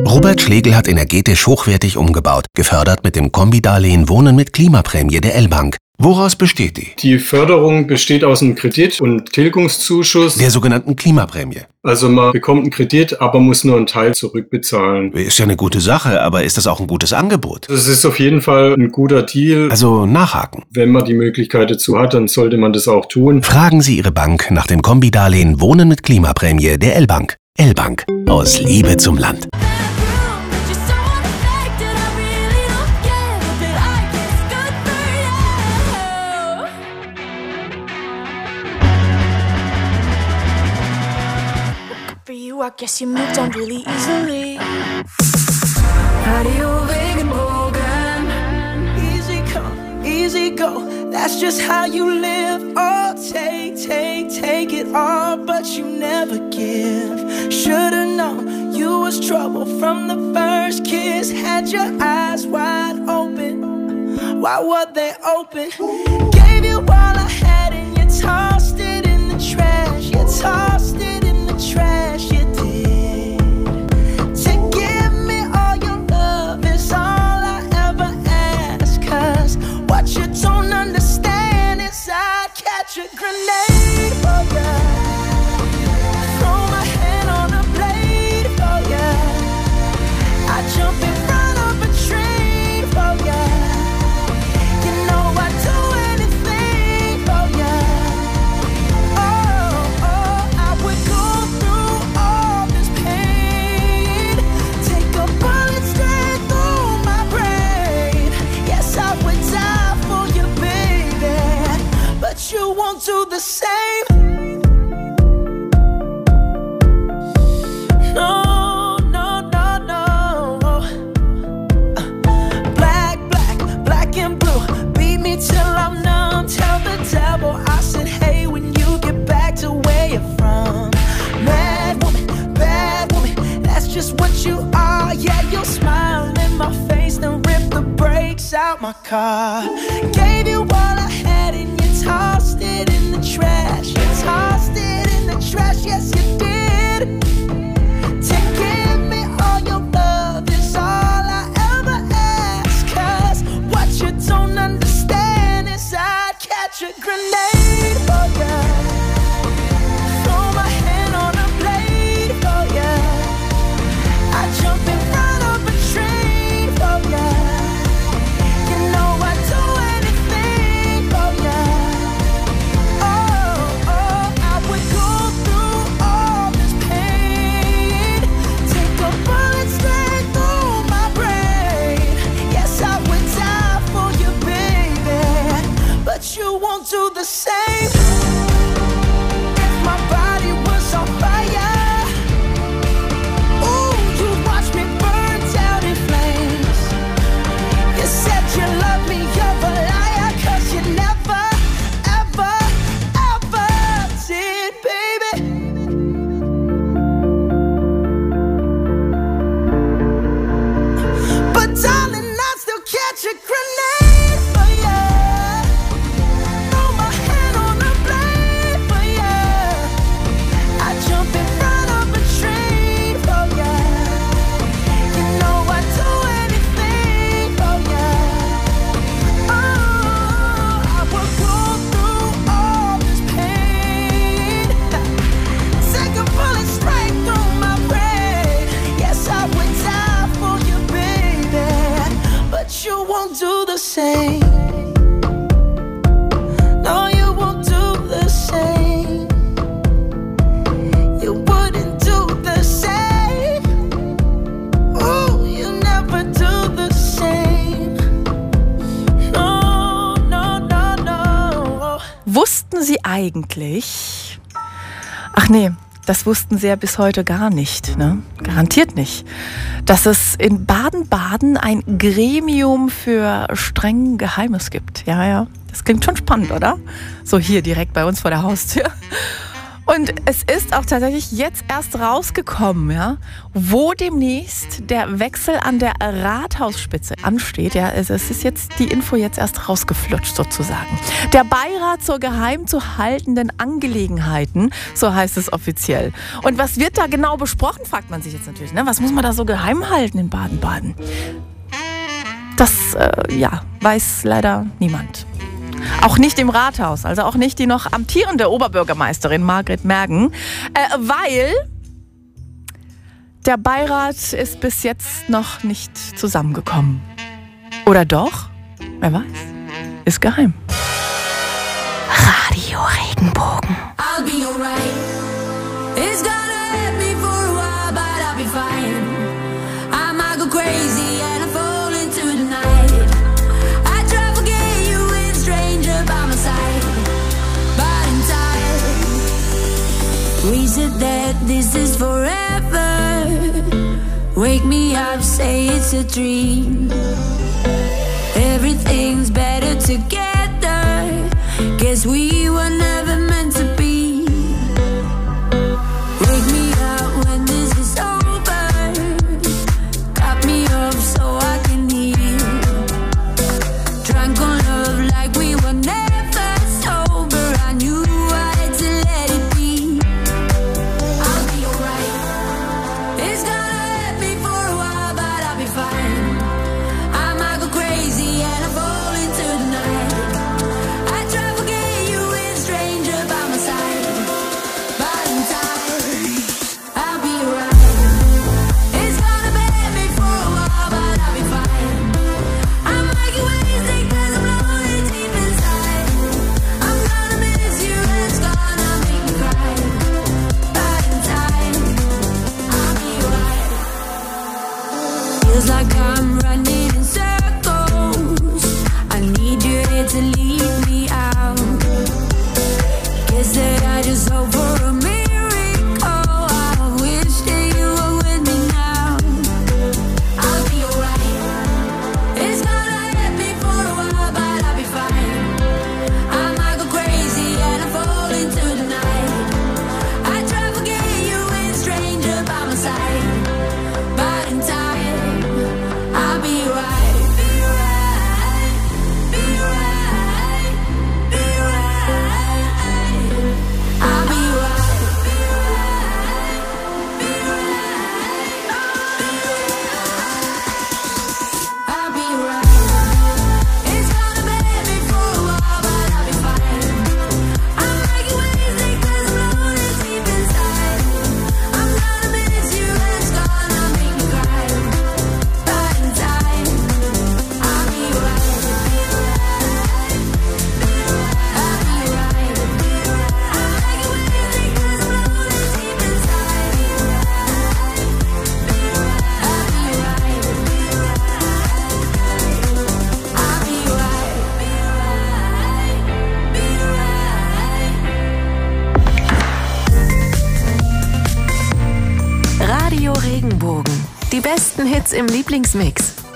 Robert Schlegel hat energetisch hochwertig umgebaut, gefördert mit dem Kombidarlehen Wohnen mit Klimaprämie der L-Bank. Woraus besteht die? Die Förderung besteht aus einem Kredit- und Tilgungszuschuss. Der sogenannten Klimaprämie. Also man bekommt einen Kredit, aber muss nur einen Teil zurückbezahlen. Ist ja eine gute Sache, aber ist das auch ein gutes Angebot? Das ist auf jeden Fall ein guter Deal. Also nachhaken. Wenn man die Möglichkeit dazu hat, dann sollte man das auch tun. Fragen Sie Ihre Bank nach dem Kombidarlehen Wohnen mit Klimaprämie der L-Bank. L-Bank. Aus Liebe zum Land. I guess you moved on really easily. Easy come, easy go. That's just how you live. Oh, take it all, but you never give. Should've known you was trouble from the first kiss. Had your eyes wide open. Why were they open? Gave you all I had and you tossed it in the trash. You tossed it in the trash. You don't understand is I'd catch a grenade for ya. Throw my hand on a blade for ya. I'd jump in front of a train for ya. You know I'd do anything for ya. Oh, I would go through all this pain. Take a bullet straight through my brain. Yes, I would die. You won't do the same. No, no, no, no. Black and blue. Beat me till I'm numb. Tell the devil I said, hey, when you get back to where you're from. Bad woman, that's just what you are. Yeah, you'll smile in my face, then rip the brakes out my car. Gave you all I had and you tossed it in the trash. You tossed it in the trash, yes you did. To give me all your love is all I ever ask. Cause what you don't understand is I'd catch a grenade for ya. Throw my hand on a blade for ya. I'd jump in front of a train for ya. You know I'd do anything for ya. Oh, I would go through all this pain. Take a bullet straight through my brain. Yes, I would die for you, baby, but you won't do the same. If my body was on fire, ooh, you'd watch me burn down in flames. You said you love me, you're a liar, cause you never, ever, ever did, baby. But darling, I still catch a grenade for ya. Throw my hand on a blade for ya. I jump in front of a train for ya. You know I'd do anything for ya. Oh, I would go through all this pain. Take a bullet straight through my brain. Yes, I would die for you, baby, but you won't do the same. No, you won't do the same. You wouldn't do the same. Oh, you never do the same. No, no, no, no. Wussten Sie eigentlich? Ach nee, das wussten Sie ja bis heute gar nicht, ne? Garantiert nicht. Dass es in Baden-Baden ein Gremium für streng Geheimes gibt. Ja, ja. Das klingt schon spannend, oder? So hier direkt bei uns vor der Haustür. Und es ist auch tatsächlich jetzt erst rausgekommen, ja, wo demnächst der Wechsel an der Rathausspitze ansteht. Ja, es ist jetzt die Info jetzt erst rausgeflutscht sozusagen. Der Beirat zur geheim zu haltenden Angelegenheiten, so heißt es offiziell. Und was wird da genau besprochen, fragt man sich jetzt natürlich. Ne? Was muss man da so geheim halten in Baden-Baden? Das, weiß leider niemand. Auch nicht im Rathaus, also auch nicht die noch amtierende Oberbürgermeisterin Margret Mergen, weil der Beirat ist bis jetzt noch nicht zusammengekommen. Oder doch? Wer weiß. Ist geheim. Radio Regenbogen. I'll be alright. It's gonna hurt me for a while, but I'll be fine. I might go crazy and I fall into the night. I try to forget you with a stranger by my side, but in time we said that this is forever. Wake me up, say it's a dream. Everything's better together. Guess we were never meant to be. Wake me up when this is over. Cut me off so I can heal. Drunk on love like we were never sober. I knew I had to let it be. I'll be alright. It's gonna hurt me for a while, but I'll be fine. I might go crazy and I fall into the night. I try to forget you with a stranger by my side, but in time I'll be alright. It's gonna hurt me for a while, but I'll be fine. I might get wasted 'cause I'm lonely deep inside. I'm gonna miss you and it's gonna make me cry, but in time I'll be alright. Feels like I'm running in circles. I need you here to lead me out. Guess that I just hope for a miracle. I wish that you were with me now. I'll be alright. It's gonna hurt me for a while, but I'll be fine. I might go crazy and I fall into the night. I try to forget you with a stranger by my side, but in time I'll be right. Be right. Be right. Be right. I'll be right. Be right. Be right. I'll be right. It's gonna hurt me for a while, but I'll be fine. I might get wasted 'cause I'm lonely deep inside. I'm gonna miss you and it's gonna make me cry, but in time I'll be right. I'll be right. I might get wasted 'cause I'm lonely deep inside. I'll be right. I'll be right. Radio Regenbogen. Die besten Hits im Lieblingsmix.